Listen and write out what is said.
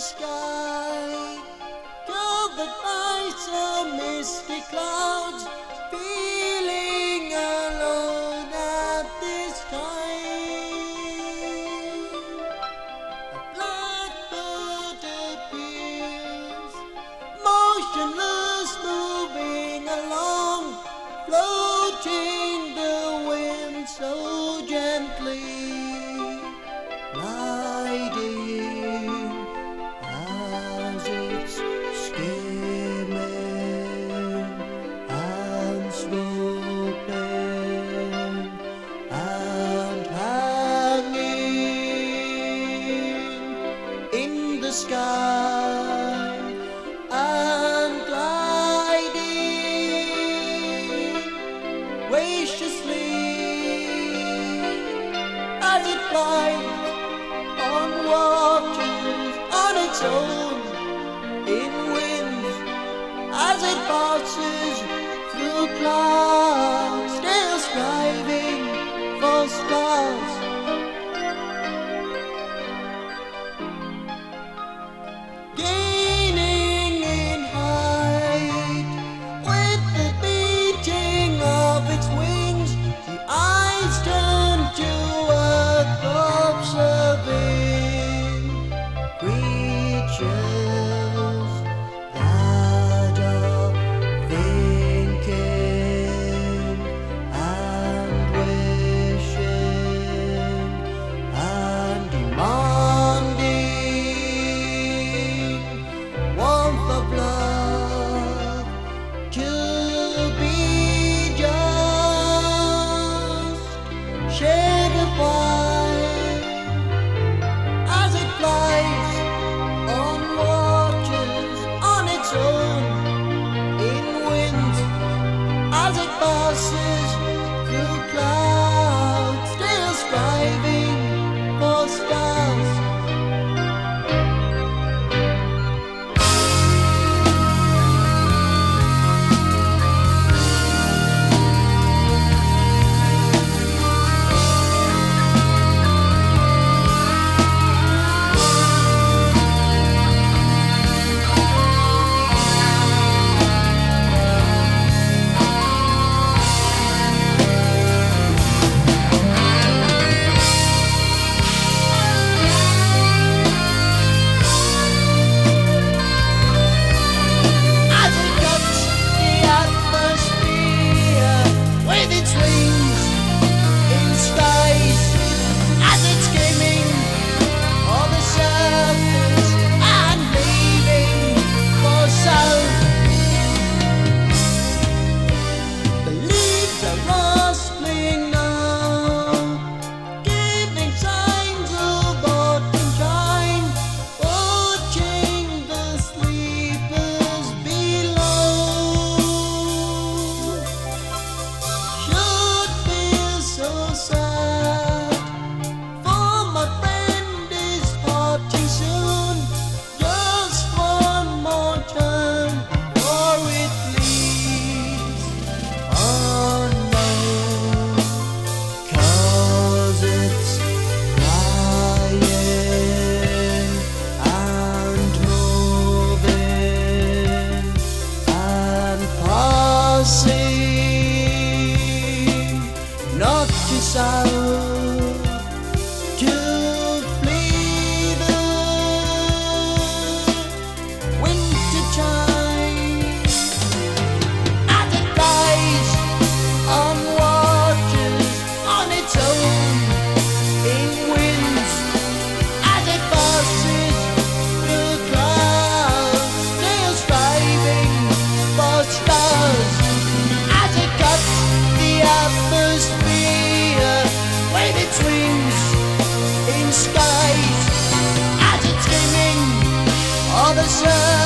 sky, covered by some misty clouds, feeling alone at this time. A blackbird appears, motionless, moving along, floating the wind so gently, gliding as it's skimming and swooping and hanging in the sky and gliding graciously as it flies on waters on its own, in winds as it passes through clouds, still striving for stars. Gaining in height with the beating of its wings, the eyes turn to earth, observing creatures that are thinking and wishing and demanding warmth of love to be just shared apart as it flies on waters on its own, in winds as it passes through clouds, still striving for stars. As it cuts the atmosphere with its wings in skies, as it's skimming on the surface and leaving for south. The leaves are rustling now, giving signs of autumn time, watching the sleepers below. Should feel so sad, for my friend is parting soon. Just one more turn, or it leaves unknown, 'cause it's flying and moving and passing, not to south, to flee the winter time, as it flies on waters on its own, in winds as it passes through clouds, still striving for stars, as it cuts the atmosphere with its wings in skies, as it's skimming on the surface